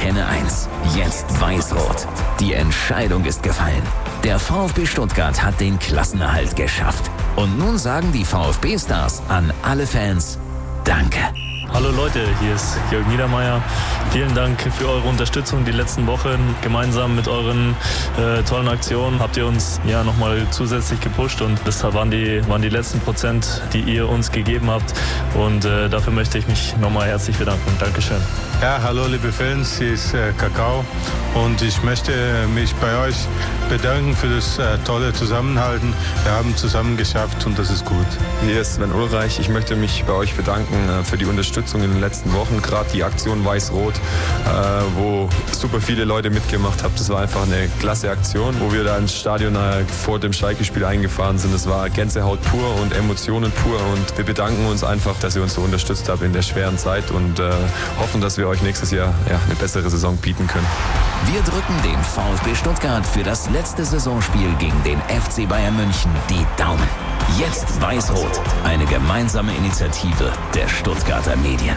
Antenne 1. Jetzt weiß-rot. Die Entscheidung ist gefallen. Der VfB Stuttgart hat den Klassenerhalt geschafft. Und nun sagen die VfB-Stars an alle Fans Danke. Hallo Leute, hier ist Jörg Niedermeyer. Vielen Dank für eure Unterstützung die letzten Wochen. Gemeinsam mit euren tollen Aktionen habt ihr uns nochmal zusätzlich gepusht und das waren die letzten Prozent, die ihr uns gegeben habt. Und dafür möchte ich mich nochmal herzlich bedanken. Dankeschön. Ja, hallo liebe Fans, hier ist Kakao und ich möchte mich bei euch bedanken für das tolle Zusammenhalten. Wir haben zusammen geschafft und das ist gut. Hier ist Sven Ulreich. Ich möchte mich bei euch bedanken für die Unterstützung in den letzten Wochen, gerade die Aktion Weiß-Rot, wo super viele Leute mitgemacht haben. Das war einfach eine klasse Aktion, wo wir da ins Stadion vor dem Schalke-Spiel eingefahren sind. Das war Gänsehaut pur und Emotionen pur und wir bedanken uns einfach, dass ihr uns so unterstützt habt in der schweren Zeit und hoffen, dass wir euch nächstes Jahr eine bessere Saison bieten können. Wir drücken dem VfB Stuttgart für das letzte Saisonspiel gegen den FC Bayern München die Daumen. Jetzt Weiß-Rot, eine gemeinsame Initiative der Stuttgarter Medien.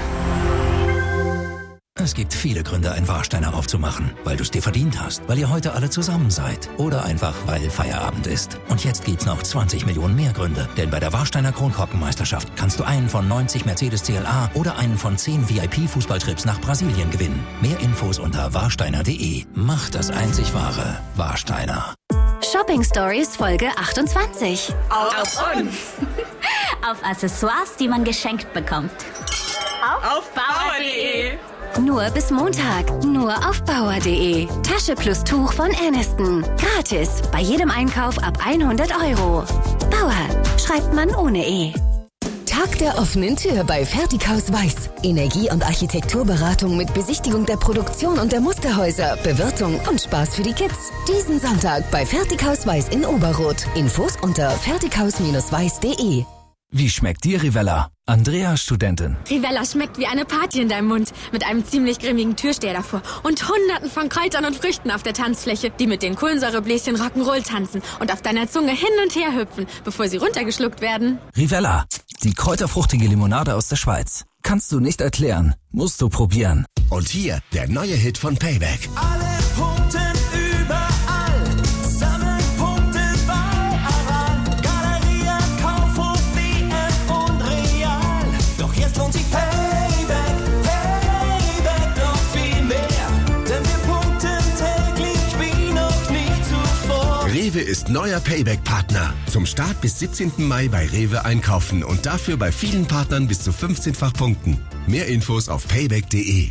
Es gibt viele Gründe, ein Warsteiner aufzumachen. Weil du es dir verdient hast, weil ihr heute alle zusammen seid oder einfach, weil Feierabend ist. Und jetzt gibt's noch 20 Millionen mehr Gründe. Denn bei der Warsteiner Kronkorkenmeisterschaft kannst du einen von 90 Mercedes CLA oder einen von 10 VIP-Fußballtrips nach Brasilien gewinnen. Mehr Infos unter warsteiner.de. Macht das einzig wahre. Warsteiner. Shopping Stories Folge 28. Auf uns. Auf Accessoires, die man geschenkt bekommt. Auf bauer.de. Nur bis Montag. Nur auf bauer.de. Tasche plus Tuch von Aniston. Gratis. Bei jedem Einkauf ab 100 €. Bauer. Schreibt man ohne E. Tag der offenen Tür bei Fertighaus Weiß. Energie- und Architekturberatung mit Besichtigung der Produktion und der Musterhäuser, Bewirtung und Spaß für die Kids. Diesen Sonntag bei Fertighaus Weiß in Oberroth. Infos unter fertighaus-weiß.de. Wie schmeckt dir Rivella? Andrea, Studentin. Rivella schmeckt wie eine Party in deinem Mund. Mit einem ziemlich grimmigen Türsteher davor. Und Hunderten von Kräutern und Früchten auf der Tanzfläche, die mit den Kohlensäurebläschen Rock'n'Roll tanzen und auf deiner Zunge hin und her hüpfen, bevor sie runtergeschluckt werden. Rivella, die kräuterfruchtige Limonade aus der Schweiz. Kannst du nicht erklären, musst du probieren. Und hier der neue Hit von Payback. Alle Punkte überall, sammeln Punkte bei Aral. Galeria, Kaufhof, DM und Real. Doch jetzt lohnt sich Payback, Payback noch viel mehr. Denn wir punkten täglich wie noch nie zuvor. Rewe ist neuer Payback-Partner. Zum Start bis 17. Mai bei Rewe einkaufen und dafür bei vielen Partnern bis zu 15-fach punkten. Mehr Infos auf payback.de.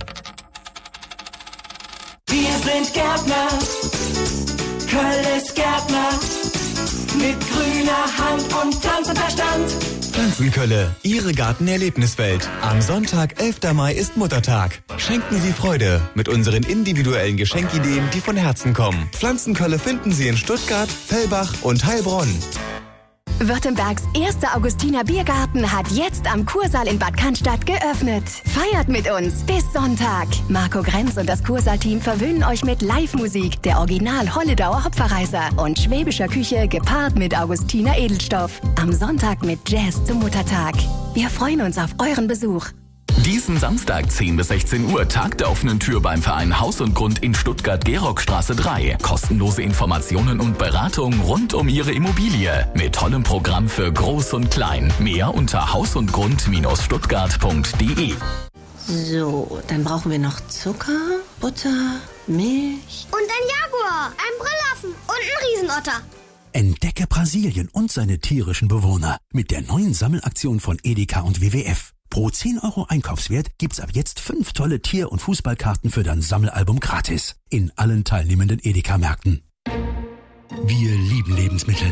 Wir sind Gärtner, Kölles Gärtner, mit grüner Hand und Pflanzenverstand. Pflanzenkölle, Ihre Gartenerlebniswelt. Am Sonntag, 11. Mai ist Muttertag. Schenken Sie Freude mit unseren individuellen Geschenkideen, die von Herzen kommen. Pflanzenkölle finden Sie in Stuttgart, Fellbach und Heilbronn. Württembergs erster Augustiner Biergarten hat jetzt am Kursaal in Bad Cannstatt geöffnet. Feiert mit uns bis Sonntag. Marco Grenz und das Kursaal-Team verwöhnen euch mit Live-Musik, der Original-Holledauer Hopferreißer und schwäbischer Küche gepaart mit Augustiner Edelstoff. Am Sonntag mit Jazz zum Muttertag. Wir freuen uns auf euren Besuch. Diesen Samstag 10 bis 16 Uhr Tag der offenen Tür beim Verein Haus und Grund in Stuttgart-Gerockstraße 3. Kostenlose Informationen und Beratung rund um Ihre Immobilie. Mit tollem Programm für Groß und Klein. Mehr unter hausundgrund-stuttgart.de. So, dann brauchen wir noch Zucker, Butter, Milch. Und ein Jaguar, ein Brüllaffen und ein Riesenotter. Entdecke Brasilien und seine tierischen Bewohner mit der neuen Sammelaktion von Edeka und WWF. Pro 10 € Einkaufswert gibt's ab jetzt 5 tolle Tier- und Fußballkarten für dein Sammelalbum gratis. In allen teilnehmenden Edeka-Märkten. Wir lieben Lebensmittel.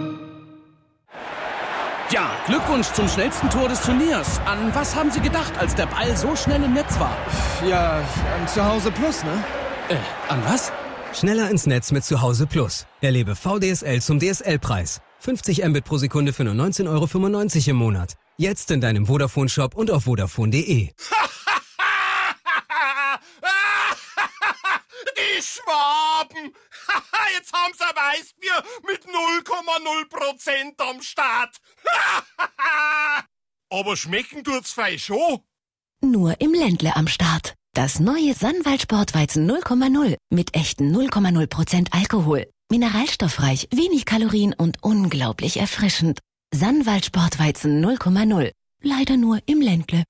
Ja, Glückwunsch zum schnellsten Tor des Turniers. An was haben Sie gedacht, als der Ball so schnell im Netz war? Ja, an Zuhause Plus, ne? An was? Schneller ins Netz mit Zuhause Plus. Erlebe VDSL zum DSL-Preis. 50 Mbit pro Sekunde für nur 19,95 € im Monat. Jetzt in deinem Vodafone-Shop und auf vodafone.de. Die Schwaben! Jetzt haben sie ein Weißbier mit 0,0% am Start. Aber schmecken tut's fein schon. Nur im Ländle am Start. Das neue Sannwald Sportweizen 0,0 mit echten 0,0% Alkohol. Mineralstoffreich, wenig Kalorien und unglaublich erfrischend. Sannwald Sportweizen 0,0. Leider nur im Ländle.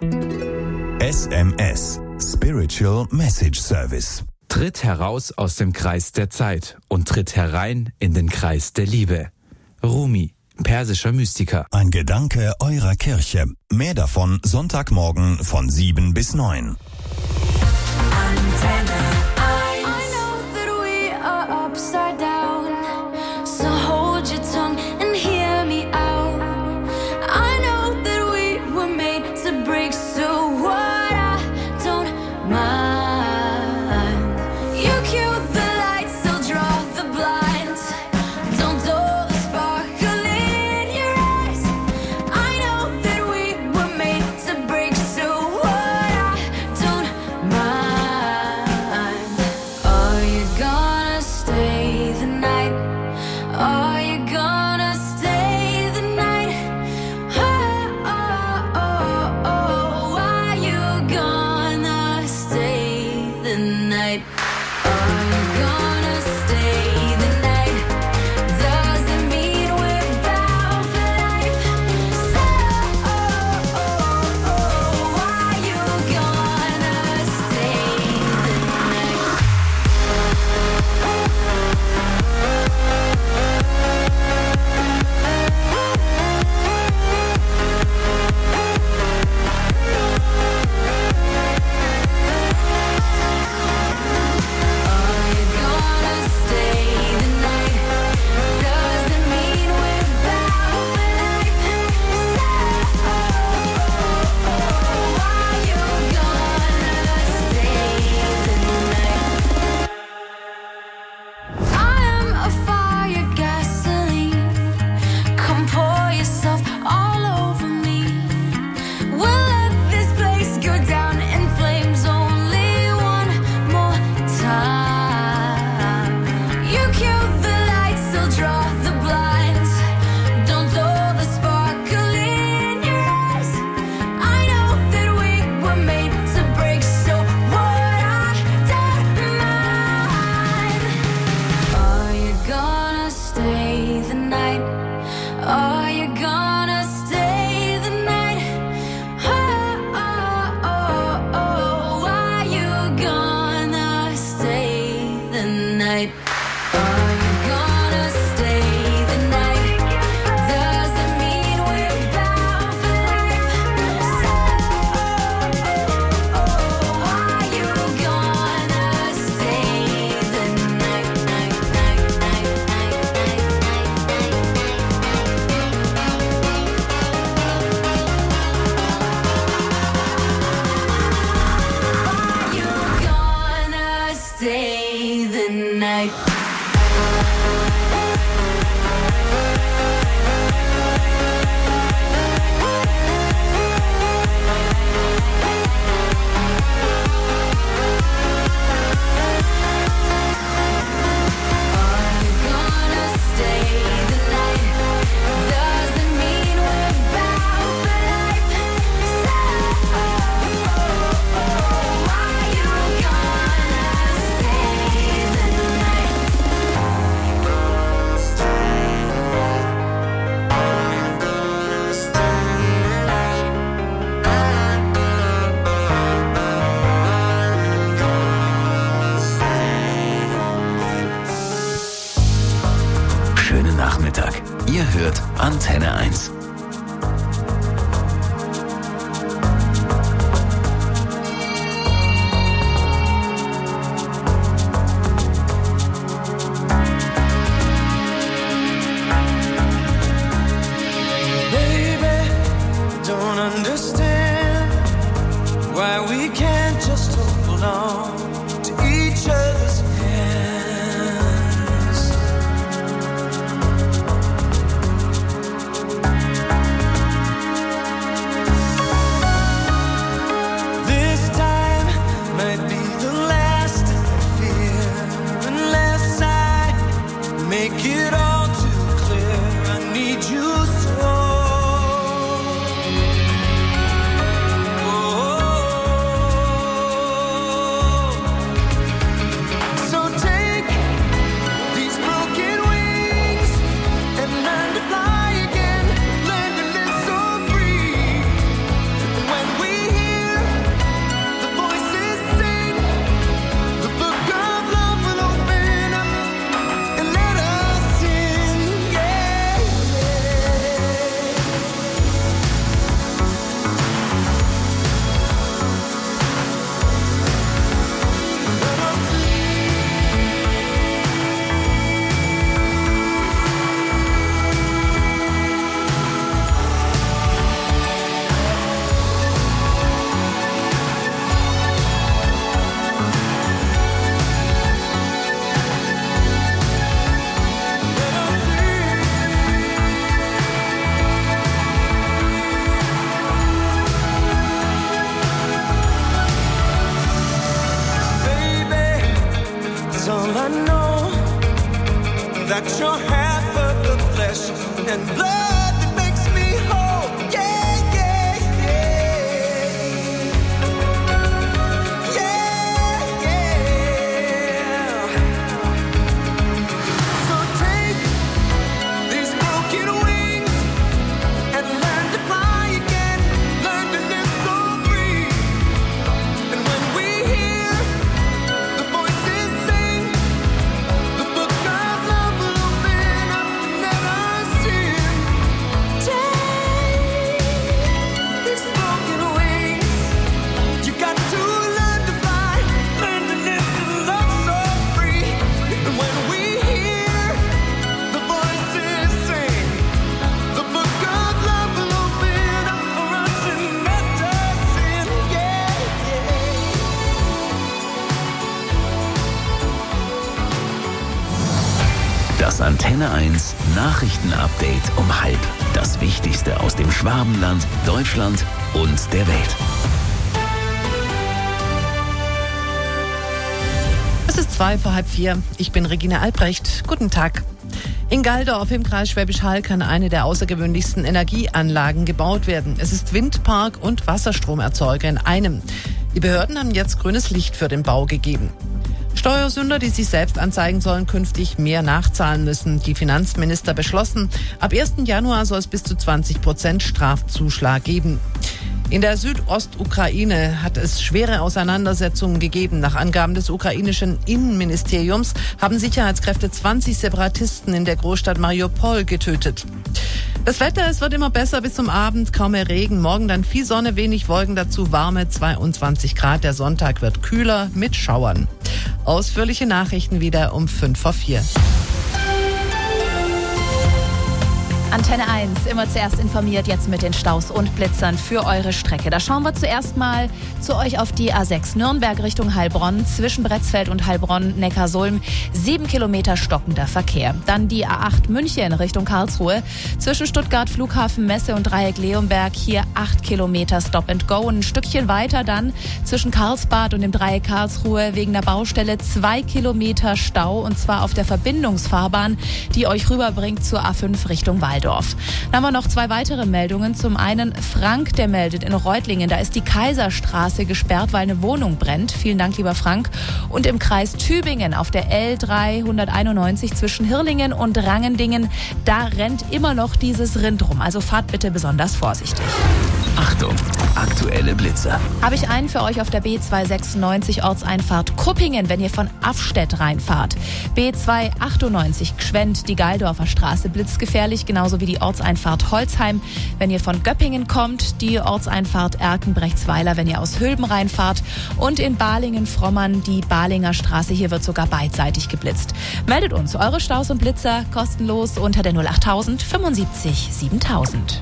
SMS. Spiritual Message Service. Tritt heraus aus dem Kreis der Zeit und tritt herein in den Kreis der Liebe. Rumi, persischer Mystiker. Ein Gedanke eurer Kirche. Mehr davon Sonntagmorgen von 7 bis 9. Ihr hört Antenne 1. got your half of the flesh and blood that makes me whole. Yeah, yeah, yeah. Yeah, yeah. So take these broken wings and learn to fly again. Learn to live so free. And when we hear the voices sing, the book of love will open up and let us in. Take these broken wings. You got to learn to fly, learn to live and love so free. And when we hear the voices sing, the book of love will open up for us and let us in. Yeah, Das Antenne 1 Nachrichtenupdate um 12:30. Das Wichtigste aus dem Schwabenland, Deutschland und der Welt. Es ist 3:03. Ich bin Regina Albrecht. Guten Tag. In Galdorf im Kreis Schwäbisch Hall kann eine der außergewöhnlichsten Energieanlagen gebaut werden. Es ist Windpark und Wasserstromerzeuger in einem. Die Behörden haben jetzt grünes Licht für den Bau gegeben. Steuersünder, die sich selbst anzeigen sollen, künftig mehr nachzahlen müssen. Die Finanzminister beschlossen, ab 1. Januar soll es bis zu 20% Strafzuschlag geben. In der Südostukraine hat es schwere Auseinandersetzungen gegeben. Nach Angaben des ukrainischen Innenministeriums haben Sicherheitskräfte 20 Separatisten in der Großstadt Mariupol getötet. Das Wetter, es wird immer besser bis zum Abend, kaum mehr Regen. Morgen dann viel Sonne, wenig Wolken, dazu warme 22 Grad. Der Sonntag wird kühler mit Schauern. Ausführliche Nachrichten wieder um 3:55. Antenne 1, immer zuerst informiert, jetzt mit den Staus und Blitzern für eure Strecke. Da schauen wir zuerst mal zu euch auf die A6 Nürnberg Richtung Heilbronn, zwischen Bretzfeld und Heilbronn, Neckarsulm, 7 Kilometer stockender Verkehr. Dann die A8 München Richtung Karlsruhe, zwischen Stuttgart, Flughafen, Messe und Dreieck Leonberg, hier 8 Kilometer Stop and Go. Ein Stückchen weiter dann zwischen Karlsbad und dem Dreieck Karlsruhe wegen der Baustelle 2 Kilometer Stau, und zwar auf der Verbindungsfahrbahn, die euch rüberbringt zur A5 Richtung Waldorf. Dann haben wir noch 2 weitere Meldungen. Zum einen Frank, der meldet in Reutlingen, da ist die Kaiserstraße gesperrt, weil eine Wohnung brennt. Vielen Dank, lieber Frank. Und im Kreis Tübingen auf der L391 zwischen Hirlingen und Rangendingen, da rennt immer noch dieses Rind rum. Also fahrt bitte besonders vorsichtig. Achtung, aktuelle Blitzer. Habe ich einen für euch auf der B296 Ortseinfahrt Kuppingen, wenn ihr von Affstedt reinfahrt. B298 Gschwend, die Galdorfer Straße, blitzgefährlich, genauso wie die Ortseinfahrt Holzheim, wenn ihr von Göppingen kommt. Die Ortseinfahrt Erkenbrechtsweiler, wenn ihr aus Hülben reinfahrt. Und in Balingen-Frommern die Balinger Straße, hier wird sogar beidseitig geblitzt. Meldet uns eure Staus und Blitzer kostenlos unter der 08000 75 7000.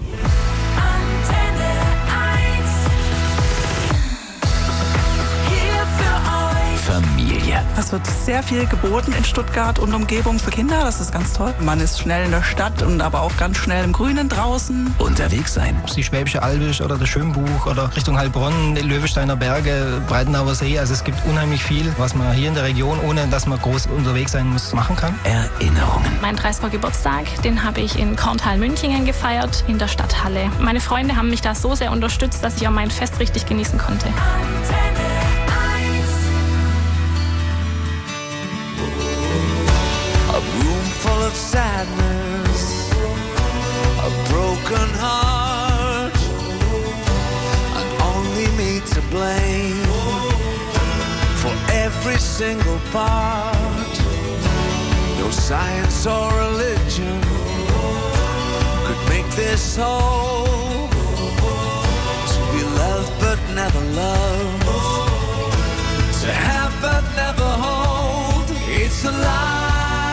Familie. Es wird sehr viel geboten in Stuttgart und Umgebung für Kinder, das ist ganz toll. Man ist schnell in der Stadt und aber auch ganz schnell im Grünen draußen. Unterwegs sein. Die Schwäbische Albisch oder der Schönbuch oder Richtung Heilbronn, Löwesteiner Berge, Breitenauer See. Also es gibt unheimlich viel, was man hier in der Region, ohne dass man groß unterwegs sein muss, machen kann. Erinnerungen. Mein 30. Geburtstag, den habe ich in Korntal-Münchingen gefeiert, in der Stadthalle. Meine Freunde haben mich da so sehr unterstützt, dass ich auch mein Fest richtig genießen konnte. Full of sadness, a broken heart, and only me to blame for every single part. No science or religion could make this whole. To be loved but never loved, to have but never hold. It's a lie.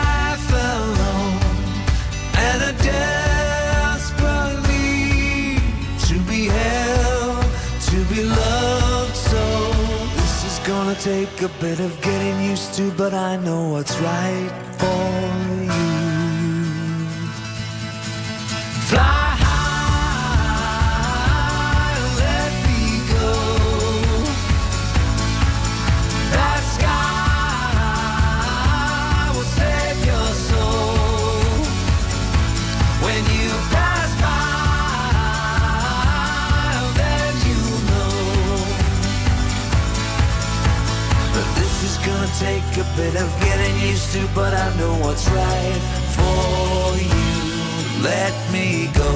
And a desperate need to be held, to be loved. So this is gonna take a bit of getting used to, but I know what's right for you. Fly. Soul. take a bit of getting used to, but I know what's right for you. Let me go.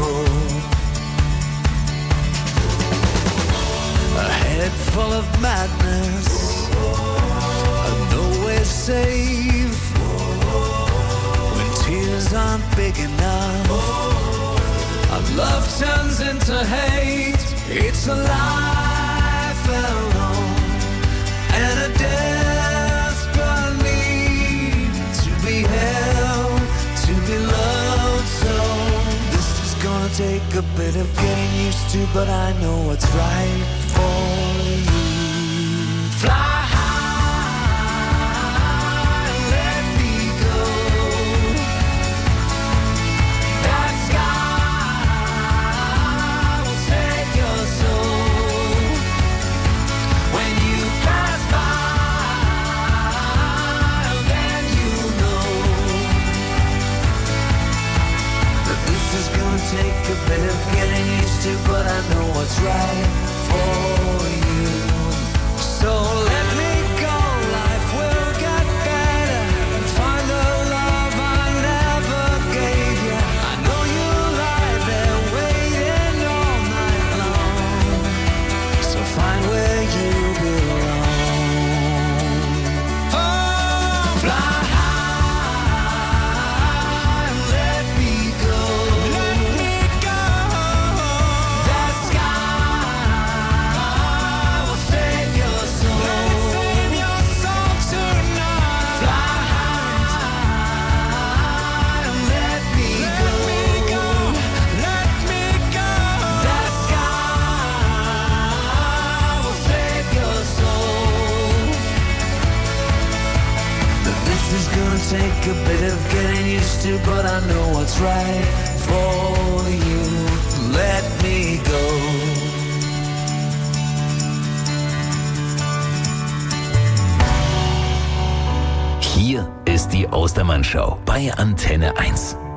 A head full of madness, nowhere safe. When tears aren't big enough, our love turns into hate. It's a life alone and a desperate need to be held, to be loved. So this is gonna take a bit of getting used to, but I know what's right for you. Fly high, let me go. That sky will take your soul. When you pass by, then you know that this is gonna take a bit of getting used to, but I know what's right for you. So let me go, life will get better. Find the love I never gave you. I know you lie there waiting all night long. So find where you belong. Oh, fly high, let me go. Let me go. That sky will save your soul. Save your soul tonight. Fly high, let me go. Let me go. That sky will save your soul. That this is gonna take a bit of getting used to, but I know what's right for you. Let me go. Hier ist die Ostermann-Show bei Antenne 1.